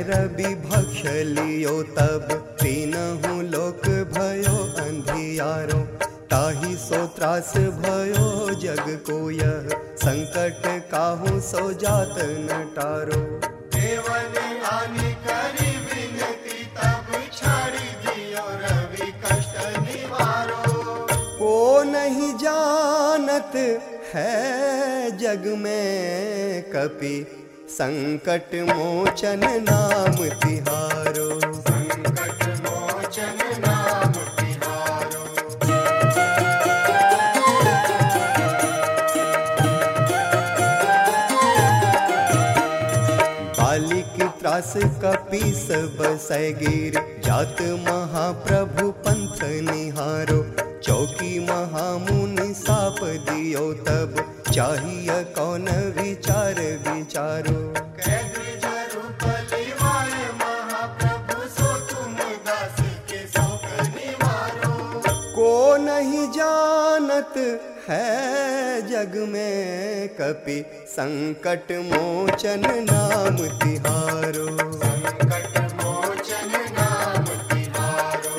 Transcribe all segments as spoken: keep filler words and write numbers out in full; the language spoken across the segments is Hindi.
रवि भक्ष लियो तब तीनहु लोक भयो अंधियारो। ताहि सो त्रास भयो जग को यह संकट काहू सो जात न टारो। देवन आनी करी विनती तब छाड़ी दियो रवि कष्ट निवारो। को नहीं जानत है जग में कपि संकट मोचन नाम तिहारो। संकट मोचन नाम तिहारो। बालिक त्रास कपि सब सैगिर जात महाप्रभु पंथ निहारो। चौकी महामुनि साप दियो तब चाहिए कौन विचार विचारो। कैद जरु बलिवाय महाप्रभु सो तुम दास के शोक निवारो। को नहीं जानत है जग में कपि संकट मोचन नाम तिहारो। संकट मोचन नाम तिहारो।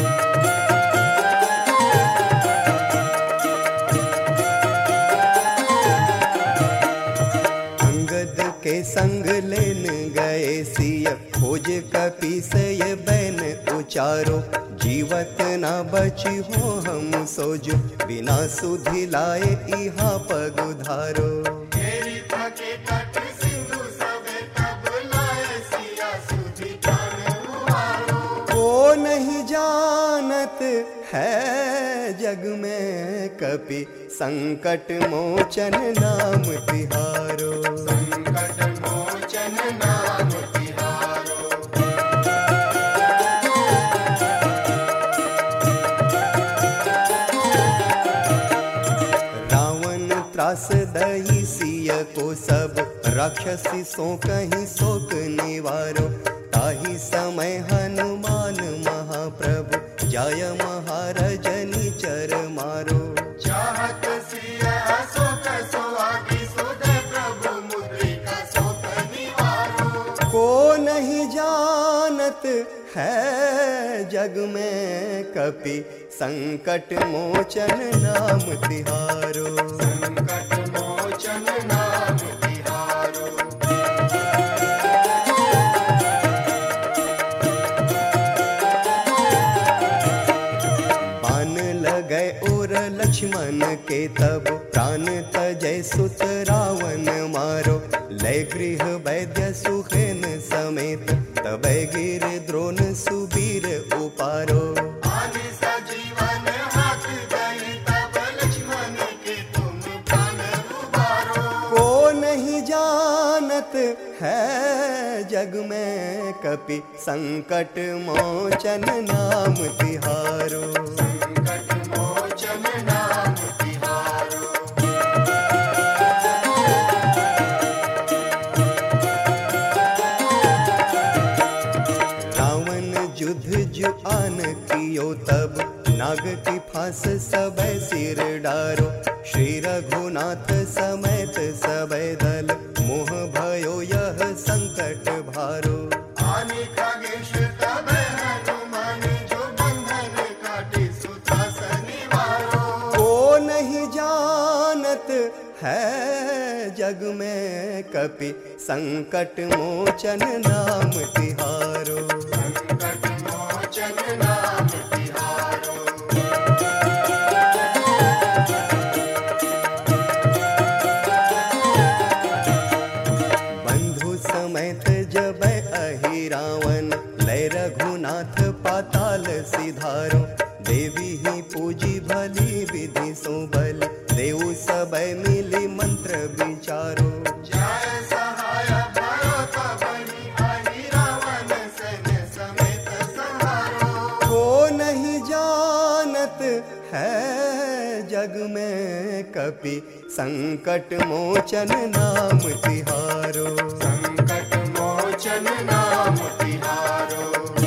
के संग लेन गए सिय खोज कपि से बैन उचारो। जीवत न बची हो हम सोजो बिना सुधि लाए इहा पग उधारो। घेरी थके तट सिंधु सबे तब लाए सिया सुधि प्राण उबारो। को नहीं जानत है जग में कपि संकट मोचन नाम तिहारो। संकट मोचन नाम तिहारो। रावण त्रास दही सिय को सब राक्षसी सो कहीं शोक निवारो। ताहि समय हनुमान महाप्रभु जाय महारजनी चर मारो। चाहत सिया शोक सो आगी सुधे प्रभु मुद्रिका शोक निवारो। को नहीं जानत है जग में कपि संकट मोचन नाम तिहारो। संकट मोचन नाम तिहारो। बान लगे और लक्ष्मण के तब प्राण तजय सुत रावण मारो। लय गृह वैद्य सुखेन समेत तब गिर द्रोण सुबीर उपारो। आनि सजीवन हाथ गई तब लक्ष्मण के तुम प्राण उबारो। को नहीं जानत है जग में कपि संकट मोचन नाम तिहारो। संकट मोचन नाम तिहारो। रावण युद्ध जुआन कियो तब नाग की फांस सब सिर डारो। श्री रघुनाथ समेत सब दल मोह भयो यह संकट भारो। आनि खगेश तब हनुमान जो बंधन काटे सुदास निवारो। को नहीं जानत है जग में कपि संकट मोचन नाम तिहारो। संकट मोचन नाम तिहारो। बंधु समेत जब अहि रावण लय रघुनाथ पाताल सिधारो। देवी ही पूजी भली विधि सो बल देव सब मिली मंत्र विचारो। जय सहाय भयो तब अहि रावण सैन्य समेत संहारो। को नहीं जानत है जग में कपि संकट मोचन नाम तिहारो। संकट मोचन नाम तिहारो।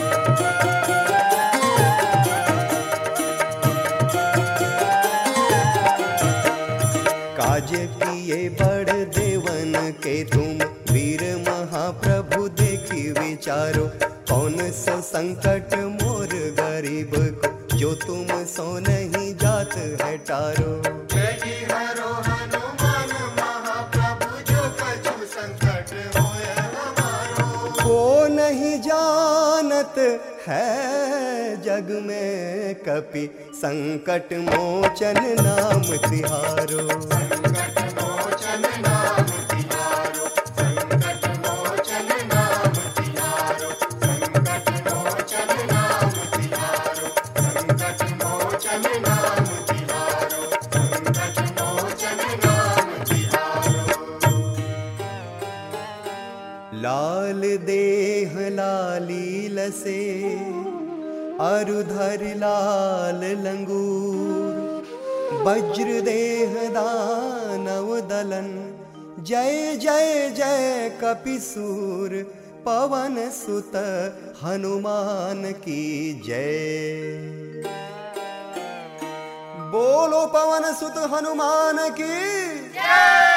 काज किए बड़ देवन के तुम वीर महाप्रभु देखी ही विचारो, कौन सो संकट मोर गरीब को, जो तुम सो नहीं जात है टारो। जय हरो हनुमान महाप्रभु, जो कछु संकट होय हमारो। को नहीं जानत है जग में कपि, संकट मोचन नाम तिहारो। संकट मोचन नाम तिहारो, संकट मोचन नाम तिहारो, संकट मोचन नाम तिहारो, संकट मोचन नाम तिहारो, संकट मोचन नाम तिहारो। लाल देह लाली लसे, अरुधर लाल लंगूर, वज्र देह दानव दलन, जय जय जय कपिसूर, पवन सुत हनुमान की जय। बोलो पवन सुत हनुमान की जय।